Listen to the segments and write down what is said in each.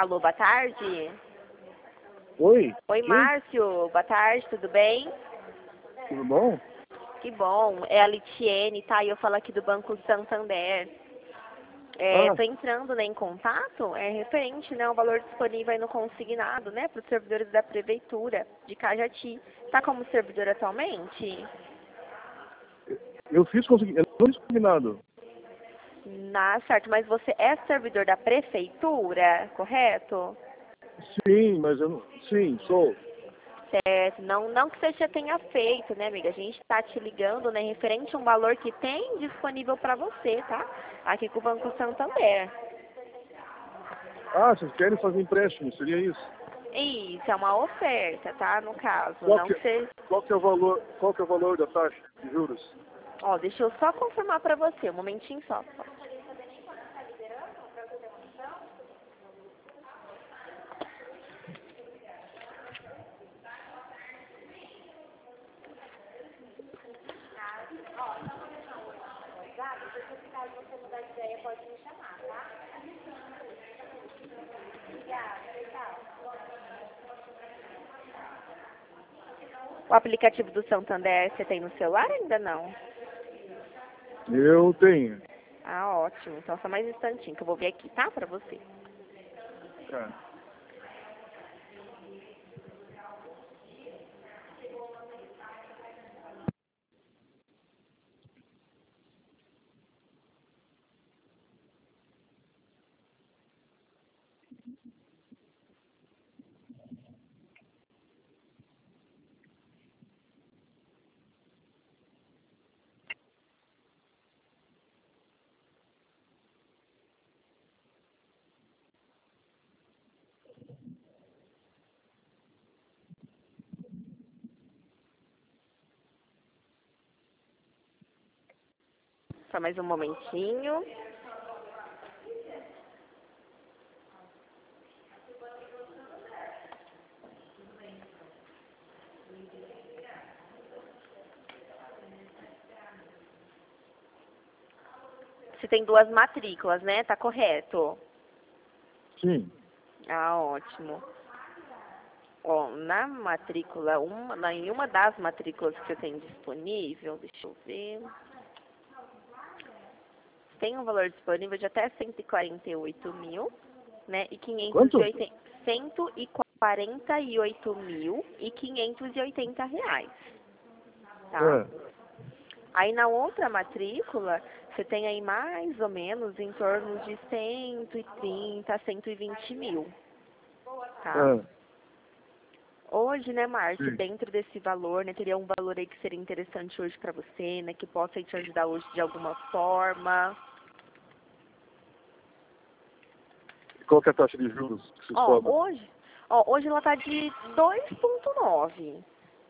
Alô, boa tarde. Oi? Oi, Quem? Márcio. Boa tarde, tudo bem? Tudo bom? Que bom. É a Litiene, tá? E eu falo aqui do Banco Santander. Ah, Tô entrando, né, em contato, referente, né, ao valor disponível aí no consignado, né, para os servidores da Prefeitura de Cajati. Tá como servidor atualmente? eu não fiz combinado. Certo, mas você é servidor da Prefeitura, correto? Sim, mas eu não... Sim, sou. Certo, não que você já tenha feito, né, amiga? A gente está te ligando, né, referente a um valor que tem disponível para você, tá? Aqui com o Banco Santander. Ah, vocês querem fazer empréstimo, seria isso? Isso, é uma oferta, tá? No caso, Qual não que, que você... qual que é o valor da taxa de juros? Ó, deixa eu só confirmar para você, um momentinho só. O aplicativo do Santander você tem no celular ou ainda não? Eu tenho. Ah, ótimo. Então só mais um instantinho que eu vou ver aqui, tá? Para você. Cara, Só mais um momentinho. Você tem duas matrículas, né? Tá correto? sim. Ah, ótimo. Ó, na matrícula, em uma das matrículas que você tem disponível, deixa eu ver, tem um valor disponível de até 148 mil, né? E Quanto? 148.580 reais, tá? É. Aí na outra matrícula, você tem aí mais ou menos em torno de 130 a 120 mil, tá? É. Hoje, né, Márcio, Sim. dentro desse valor, né, teria um valor aí que seria interessante hoje para você, né, que possa aí te ajudar hoje de alguma forma. E qual que é a taxa de juros que vocês Ó, cobram? hoje ela tá de 2,9.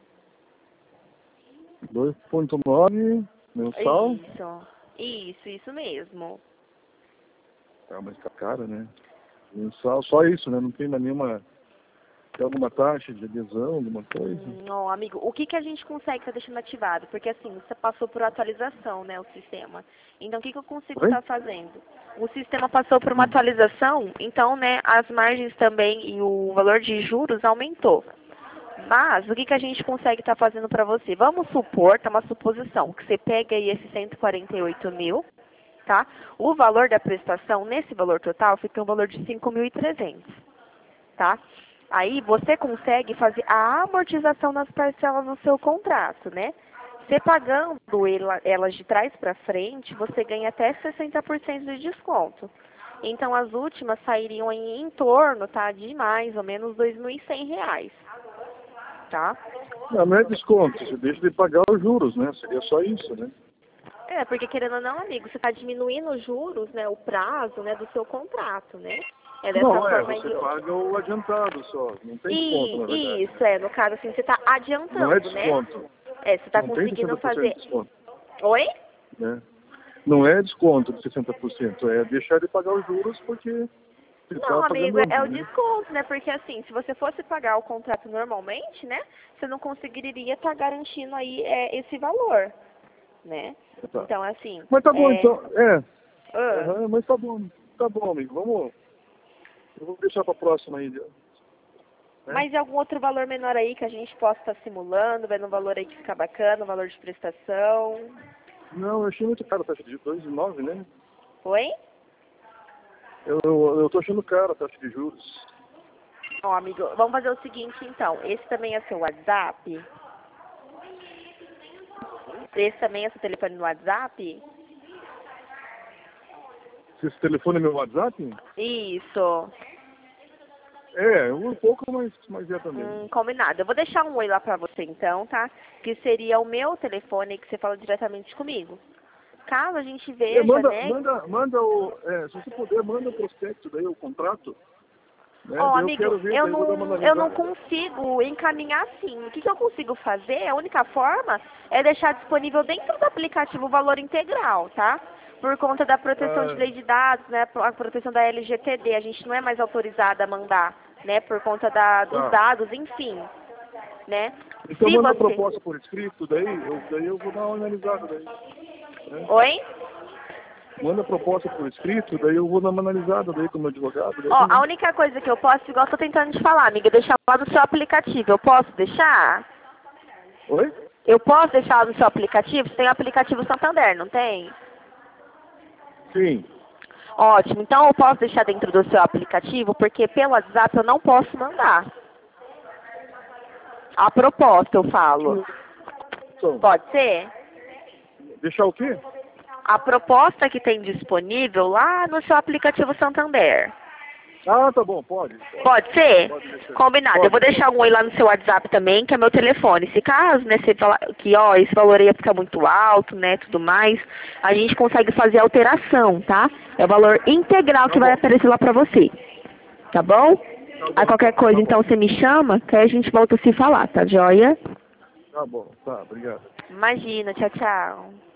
2,9 mensal? Isso mesmo. Ah, mas tá caro, né? Mensal, só isso, né? Não tem mais nenhuma... Tem alguma taxa de adesão, alguma coisa? Ó, amigo, o que que a gente consegue estar deixando ativado? Porque assim, você passou por atualização, né, o sistema. Então, o que que eu consigo Oi? estar fazendo? O sistema passou por uma atualização, então, né, as margens também e o valor de juros aumentou. Mas, o que que a gente consegue estar fazendo para você? Vamos supor, tá uma suposição, que você pega aí esses 148 mil, tá? O valor da prestação, nesse valor total, fica um valor de 5.300, tá? Aí você consegue fazer a amortização nas parcelas do seu contrato, né? Você pagando elas de trás para frente, você ganha até 60% de desconto. Então as últimas sairiam em torno, tá, de mais ou menos R$ 2.100, tá? Não é desconto, você deixa de pagar os juros, né? Seria só isso, né? Porque querendo ou não, amigo, você está diminuindo os juros, né, o prazo, né, do seu contrato, né? É dessa Não, forma você aí. paga o adiantado só. Não tem desconto, na verdade, Isso, né? no caso assim, você está Não é adiantando, né? desconto. Você está Não tem conseguindo 60% fazer. de desconto, Oi? né? Não é desconto de 60%, é deixar de pagar os juros porque você está Não, amigo, pagando é antes, o né? desconto, né? Porque assim, se você fosse pagar o contrato normalmente, né? Você não conseguiria estar garantindo aí esse valor, né? Tá. Então, assim, Mas tá bom, então. É. ah, Aham, mas tá bom, amigo. Vamos. Eu vou deixar para a próxima aí. Né? Mas algum outro valor menor aí que a gente possa estar simulando, vendo um valor aí que fica bacana, um valor de prestação? Não, eu achei muito caro a taxa de 2,9, né? Oi? Eu tô achando caro a taxa de juros. Ó, amigo, vamos fazer o seguinte então. Esse também é seu WhatsApp? Esse também é seu telefone no WhatsApp? Se esse telefone é meu WhatsApp? Isso. É, um pouco, mas é também. Combinado. Eu vou deixar um oi lá pra você então, tá? Que seria o meu telefone que você fala diretamente comigo. Caso a gente veja, né? Se você puder, manda o prospecto daí, o contrato. Né? Ó, Eu amigo, quero ver, eu daí vou dar uma não analisada. consigo encaminhar assim. O que eu consigo fazer, a única forma, é deixar disponível dentro do aplicativo o valor integral, tá? Por conta da proteção de lei de dados, né? A proteção da LGPD. A gente não é mais autorizada a mandar, né? Por conta dos dados, enfim, né? Então Se manda a você... proposta por escrito, daí eu vou dar uma analisada daí. Né? Oi? Manda a proposta por escrito, daí eu vou dar uma analisada daí com o meu advogado. Ó, a única coisa que eu posso, igual eu tô tentando te falar, amiga, é deixar lá no seu aplicativo. Eu posso deixar? Oi? Eu posso deixar lá no seu aplicativo? Você tem o aplicativo Santander, não tem? Sim. Ótimo. Então eu posso deixar dentro do seu aplicativo, porque pelo WhatsApp eu não posso mandar. A proposta, eu falo. Então, Pode ser? deixar o quê? A proposta que tem disponível lá no seu aplicativo Santander. Ah, tá bom, pode. Pode ser? Pode deixar. Combinado. Pode. Eu vou deixar um oi lá no seu WhatsApp também, que é meu telefone. Se caso, né, você falar que, ó, esse valor aí ia ficar muito alto, né, tudo mais, a gente consegue fazer alteração, tá? É o valor integral que vai aparecer lá pra você. Tá bom? A qualquer coisa, então, você me chama, que aí a gente volta a se falar, tá joia? Tá bom, tá, obrigado. Imagina. Tchau, tchau.